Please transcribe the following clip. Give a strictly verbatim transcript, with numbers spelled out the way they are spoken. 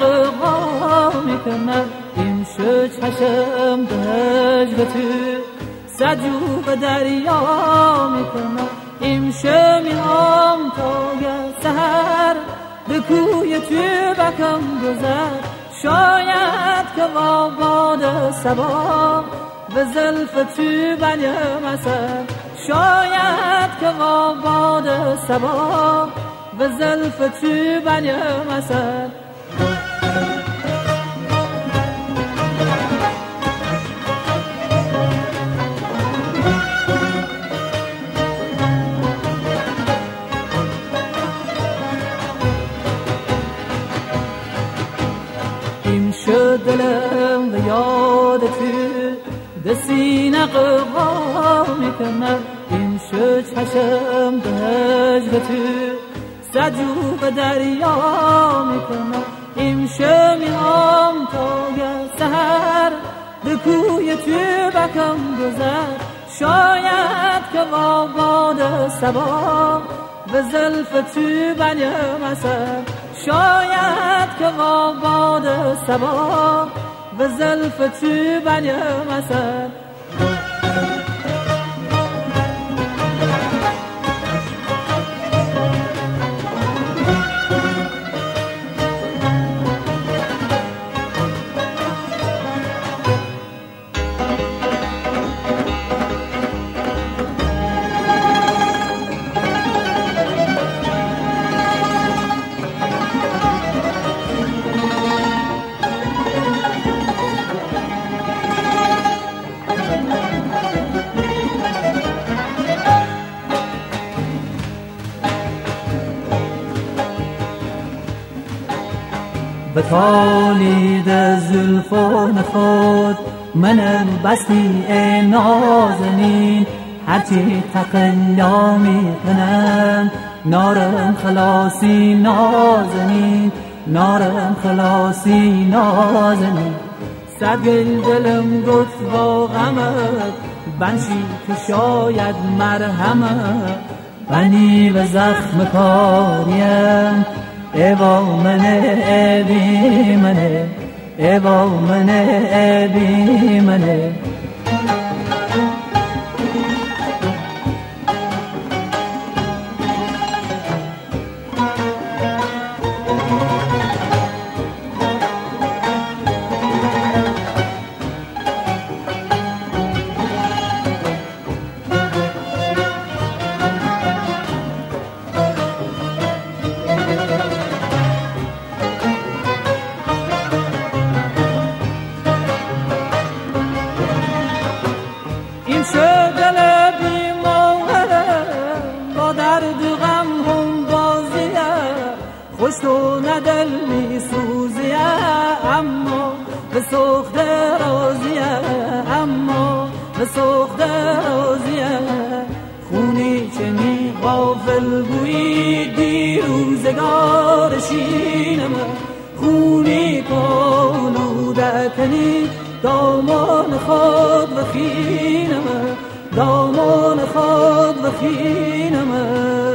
قوا میکنم این شد چشم به هجر تو سجو به دریا میکنم این شمیام تا سحر به کوی تو بکم گذر شاید که با باد سبا به زلف تو بنیم اثر شاید که با باد سبا به زلف تو بنیم اثر این شد دلم به یاد تو به سینه قوا میکنم این شد چشم به هجر تو سجو به دریا میکنم این شمیام تا سحر به کوی تو بکم گذر شاید که با باد سبا به زلف تو بنیم اثر شاید که با باد سبا به زلف تو بنیم اثر به تالید زلفان خود منم بستی ای نازنین هرچی تقلا میکنم نارم خلاصی نازنین نارم خلاصی نازنین صد گل دلم گفت با غمت بنشی که شاید مرهمت بنی و زخم کاریم ایوا منه ایبی منه ایوا منه ایبی منه خوش تو ندل می سوزیه اما به سوخت رازیه اما به سوخت رازیه خونی چنی غافل بویی دیروزگار شینم خونی کالوده کنی دامان خود و خینم دامان خود و خینم